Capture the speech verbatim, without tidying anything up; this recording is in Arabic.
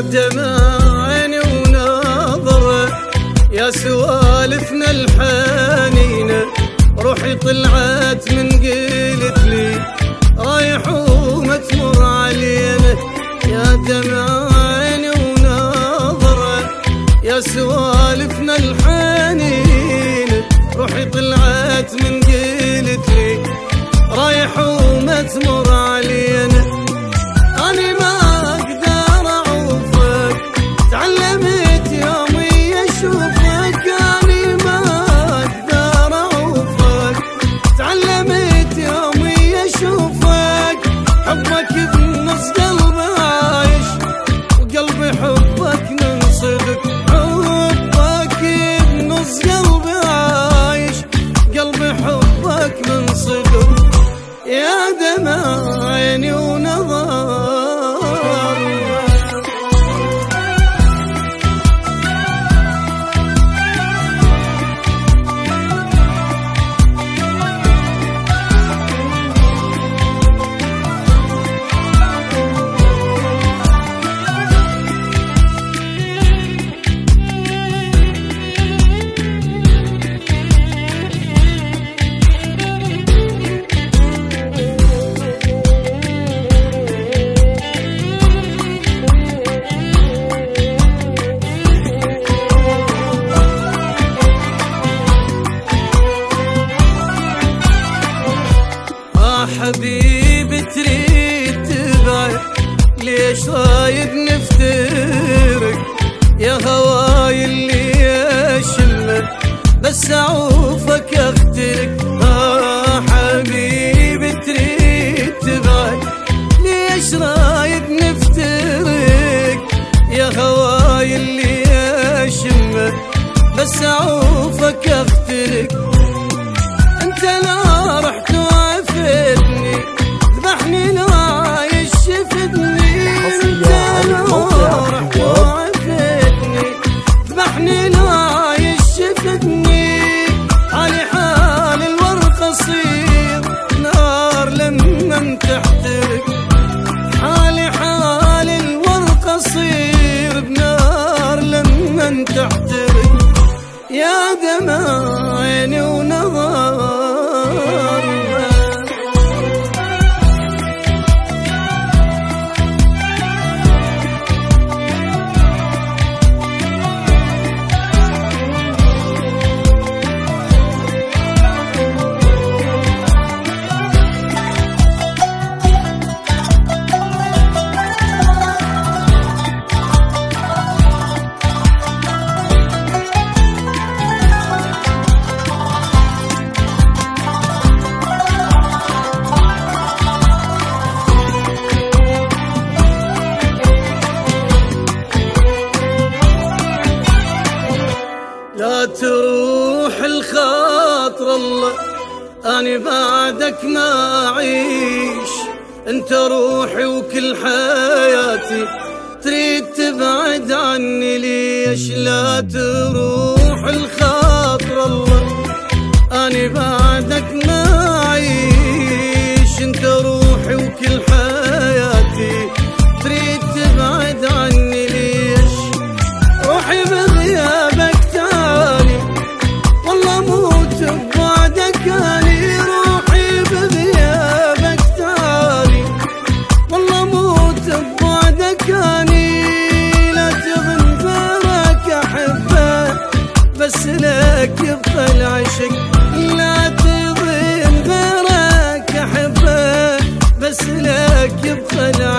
دمع عيني ونظرة يا سوالفنا الحنينة، روحي طلعت من قلت لي رايح وما تمر علينا. يا دمع عيني ونظرة يا سوالفنا الحنينة، روحي طلعت من قلت لي رايح وما تمر علينا. أنا ما أقدر أعوفك، تعلمت يومي أشوفك. أنا ما أقدر أعوفك، تعلمت يومي أشوفك. حبك بنص قلبي عايش، وقلبي حبك من صدق. حبك بنص قلبي عايش، قلبي حبك من صدق. يا دمع عيني ونظر حبيبي تريد تبعد، ليش رايد نفترق؟ يا هواي اللي اشمه بس اعوفك اخترق. آه حبيبي تريد تبعد، ليش رايد نفترق؟ يا هواي اللي اشمه بس اعوفك اخترق. انت لا رحت وعفتني، ذبحني لو عايش شفتني. انت لا رحت وعفتني، ذبحني لو عايش شفتني. حالي حال الورقة صير نار لما تحترق. حالي حال الورقة صير بنار لما تحترق. يا دمع عيني ونظر لا تروح الخاطر الله، أنا بعدك ما أعيش. أنت روحي وكل حياتي، تريد تبعد عني ليش؟ لا تروح الخاطر الله، أنا بعدك ما أعيش. أنت روحي وكل حياتي، تريد تبعد عني ليش؟ روحي بغيابك تعالي، والله موت ببعدك أني. روحي بغيابك تعالي، والله موت ببعدك أني. لا تظن غيرك أحبه، بس لك يبقى العشق. لا تظن غيرك أحبه، بس لك يبقى العشق.